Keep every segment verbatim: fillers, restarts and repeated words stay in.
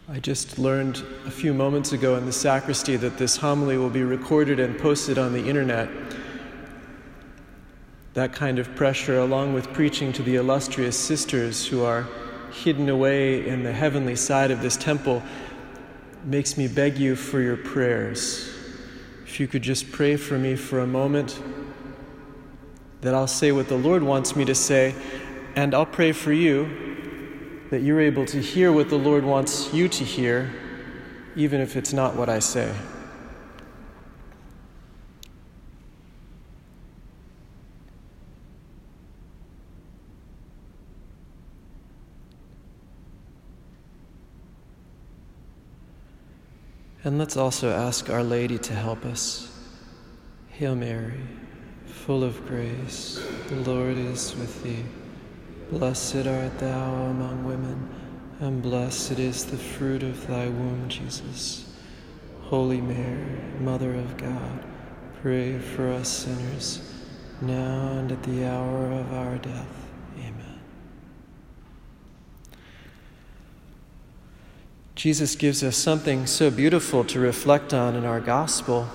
I just learned a few moments ago in the sacristy that this homily will be recorded and posted on the internet. That kind of pressure, along with preaching to the illustrious sisters who are hidden away in the heavenly side of this temple, makes me beg you for your prayers. If you could just pray for me for a moment, that I'll say what the Lord wants me to say, and I'll pray for you, that you're able to hear what the Lord wants you to hear, even if it's not what I say. And let's also ask Our Lady to help us. Hail Mary, full of grace, the Lord is with thee. Blessed art thou among women, and blessed is the fruit of thy womb, Jesus. Holy Mary, Mother of God, pray for us sinners, now and at the hour of our death. Amen. Jesus gives us something so beautiful to reflect on in our gospel.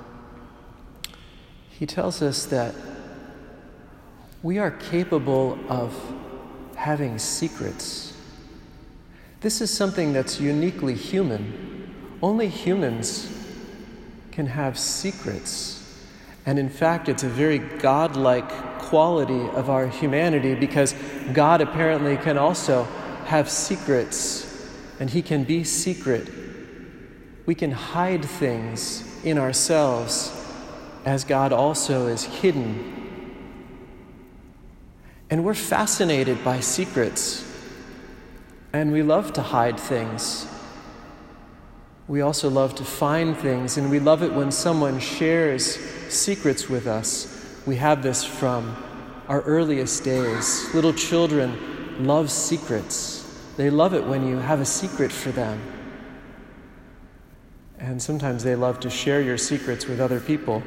He tells us that we are capable of having secrets. This is something that's uniquely human. Only humans can have secrets. And in fact, it's a very godlike quality of our humanity, because God apparently can also have secrets, and He can be secret. We can hide things in ourselves as God also is hidden. And we're fascinated by secrets, and we love to hide things. We also love to find things, and we love it when someone shares secrets with us. We have this from our earliest days. Little children love secrets. They love it when you have a secret for them. And sometimes they love to share your secrets with other people.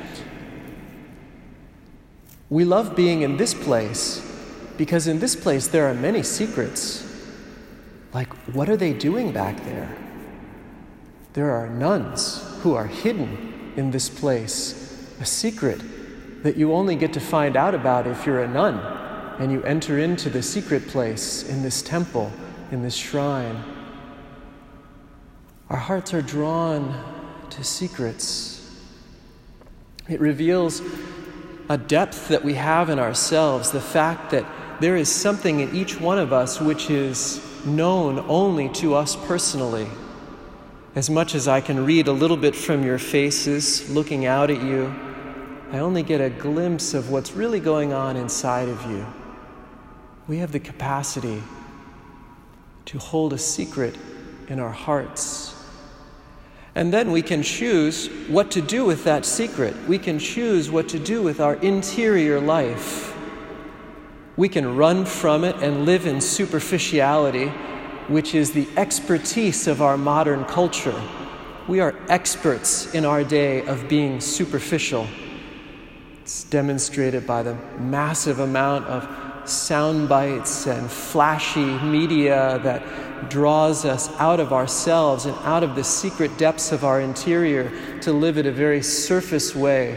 We love being in this place because in this place there are many secrets. Like, what are they doing back there? There are nuns who are hidden in this place, a secret that you only get to find out about if you're a nun and you enter into the secret place in this temple, in this shrine. Our hearts are drawn to secrets. It reveals a depth that we have in ourselves, the fact that there is something in each one of us which is known only to us personally. As much as I can read a little bit from your faces, looking out at you, I only get a glimpse of what's really going on inside of you. We have the capacity to hold a secret in our hearts. And then we can choose what to do with that secret. We can choose what to do with our interior life. We can run from it and live in superficiality, which is the expertise of our modern culture. We are experts in our day of being superficial. It's demonstrated by the massive amount of sound bites and flashy media that draws us out of ourselves and out of the secret depths of our interior to live it a very surface way,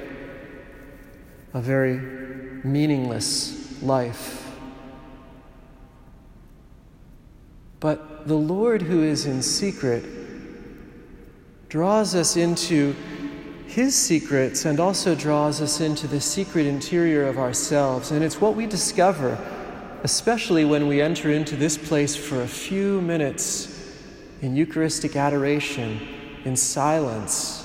a very meaningless life. But the Lord who is in secret draws us into His secrets and also draws us into the secret interior of ourselves. And it's what we discover, especially when we enter into this place for a few minutes in Eucharistic adoration, in silence.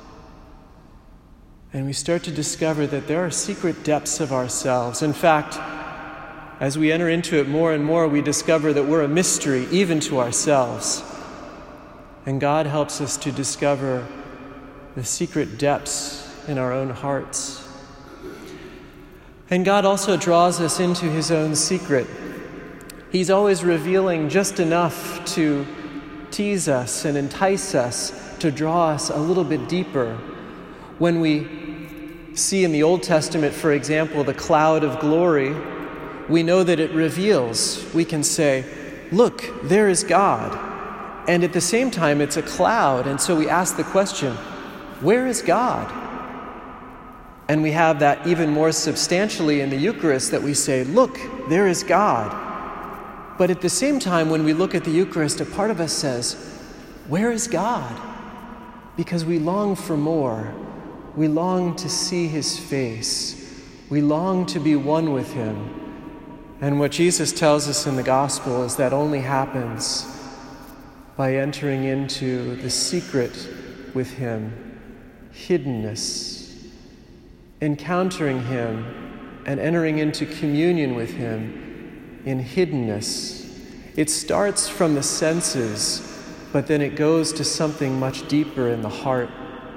And we start to discover that there are secret depths of ourselves. In fact, as we enter into it more and more, we discover that we're a mystery even to ourselves. And God helps us to discover the secret depths in our own hearts. And God also draws us into His own secret. He's always revealing just enough to tease us and entice us, to draw us a little bit deeper. When we see in the Old Testament, for example, the cloud of glory, we know that it reveals. We can say, look, there is God. And at the same time, it's a cloud. And so we ask the question, where is God? And we have that even more substantially in the Eucharist, that we say, look, there is God. But at the same time, when we look at the Eucharist, a part of us says, where is God? Because we long for more. We long to see his face. We long to be one with him. And what Jesus tells us in the gospel is that only happens by entering into the secret with him, hiddenness, encountering him and entering into communion with him in hiddenness. It starts from the senses, but then it goes to something much deeper in the heart.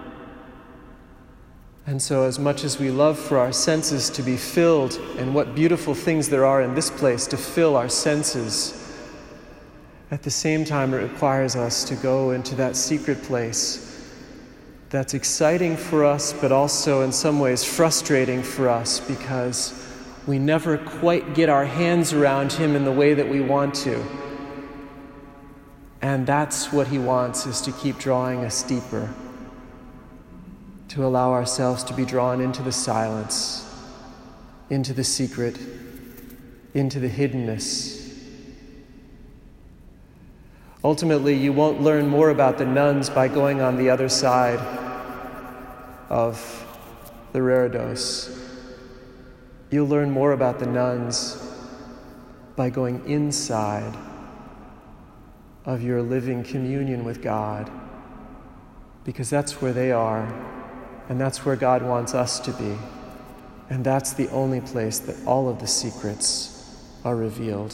And so as much as we love for our senses to be filled, and what beautiful things there are in this place to fill our senses, at the same time it requires us to go into that secret place that's exciting for us, but also in some ways frustrating for us, because we never quite get our hands around him in the way that we want to. And that's what he wants, is to keep drawing us deeper, to allow ourselves to be drawn into the silence, into the secret, into the hiddenness. Ultimately, you won't learn more about the nuns by going on the other side of the reredos. You'll learn more about the nuns by going inside of your living communion with God, because that's where they are. And that's where God wants us to be. And that's the only place that all of the secrets are revealed.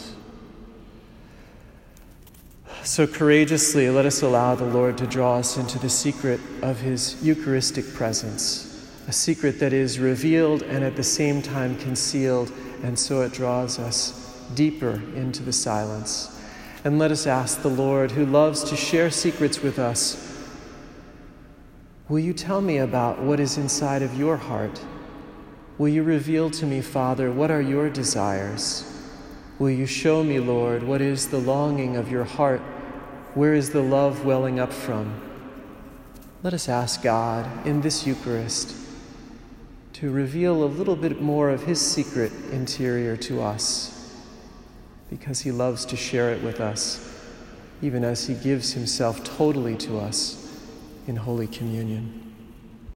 So courageously, let us allow the Lord to draw us into the secret of his Eucharistic presence, a secret that is revealed and at the same time concealed, and so it draws us deeper into the silence. And let us ask the Lord, who loves to share secrets with us, will you tell me about what is inside of your heart? Will you reveal to me, Father, what are your desires? Will you show me, Lord, what is the longing of your heart? Where is the love welling up from? Let us ask God in this Eucharist to reveal a little bit more of his secret interior to us, because he loves to share it with us, even as he gives himself totally to us in Holy Communion.